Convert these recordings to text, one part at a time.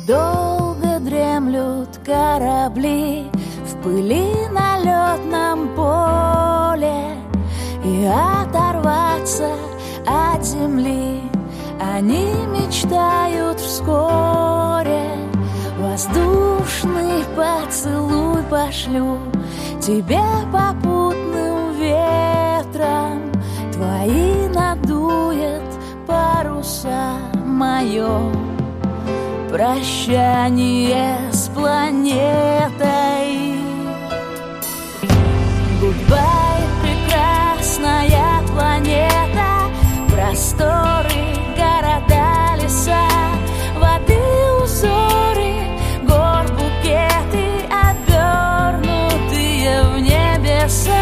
долго дремлют корабли в пыли на лётном поле, и оторваться от земли они мечтают вскоре. Воздушный поцелуй пошлю тебе попутным ветром, твои надует паруса мое прощание с планетой. Гудбай, прекрасная планета, просторы, города, леса, воды, узоры, гор, букеты, обернутые в небеса.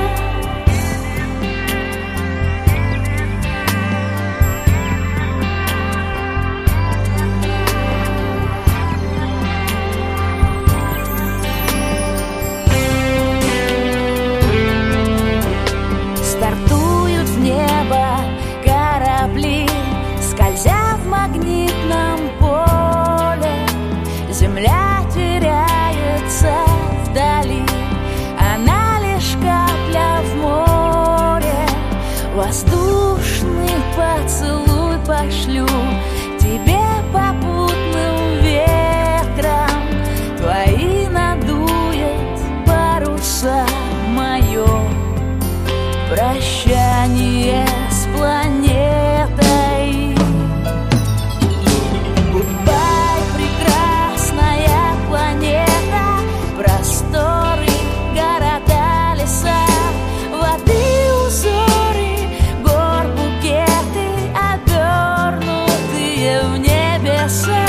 Стартуют в небо корабли, скользя в магнитном поле. Земля теряется вдали, она лишь капля в море. Воздушный поцелуй пошлю тебе попутным ветром, твои надует паруса мое прощание с планетой. Гудбай, прекрасная планета, просторы, города, леса, воды, узоры, гор, букеты, обернутые в небеса.